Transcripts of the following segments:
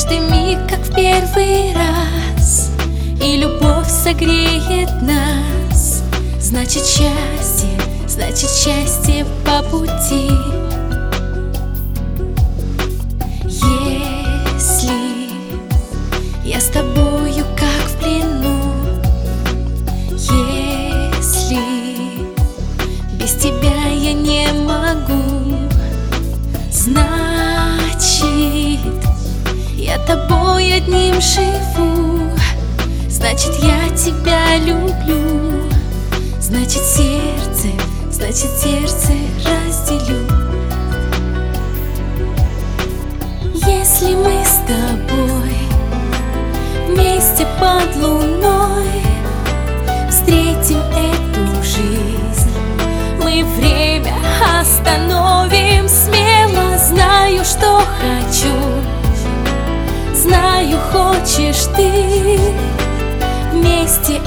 каждый миг, как в первый раз, и любовь согреет нас. Значит счастье по пути. Если я с тобою, как в плену, если без тебя я не могу, значит, я тобой одним живу. Значит, я тебя люблю. Значит, сердце разделю. Если мы с тобой вместе под луной встретим эту жизнь, мы время остановим смело. Знаю, что хочу, знаю, хочешь ты. Вместе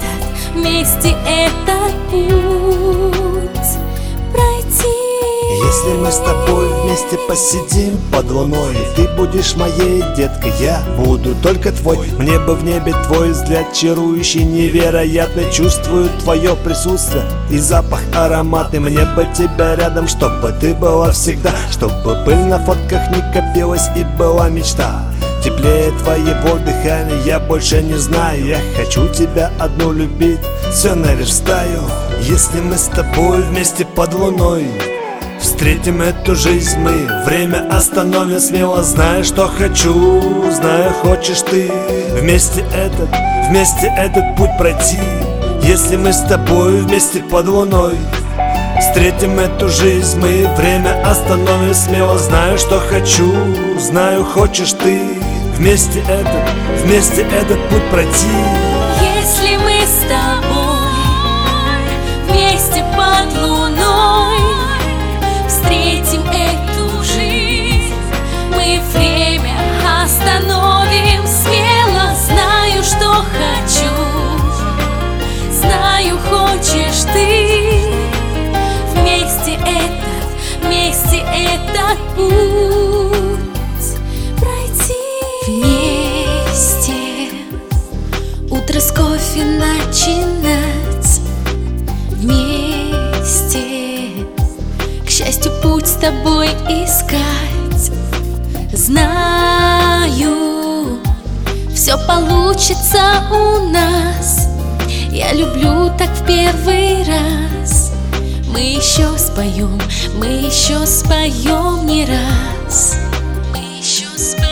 этот путь пройти. Если мы с тобой вместе посидим под луной, ты будешь моей деткой, я буду только твой. Мне бы в небе твой взгляд чарующий, невероятно чувствую твое присутствие и запах ароматный. Мне бы тебя рядом, чтобы ты была всегда, чтобы пыль на фотках не копилась и была мечта. Теплее твоего дыхания я больше не знаю. Я хочу тебя одну любить, все наверстаю. Если мы с тобой вместе под луной встретим эту жизнь, мы время остановим смело. Знаю, что хочу, знаю, хочешь ты. Вместе этот путь пройти. Если мы с тобой вместе под луной встретим эту жизнь, мы время остановим смело. Знаю, что хочу, знаю, хочешь ты. Вместе этот путь пройти. Если мы с тобой вместе под луной встретим эту жизнь, мы время остановим смело. Знаю, что хочу, знаю, хочешь ты. Вместе этот путь пройти. Вместе утро с кофе начинать. Вместе, к счастью, путь с тобой искать. Знаю, все получится у нас. Я люблю так в первый раз. Мы еще споем не раз. Мы еще споем.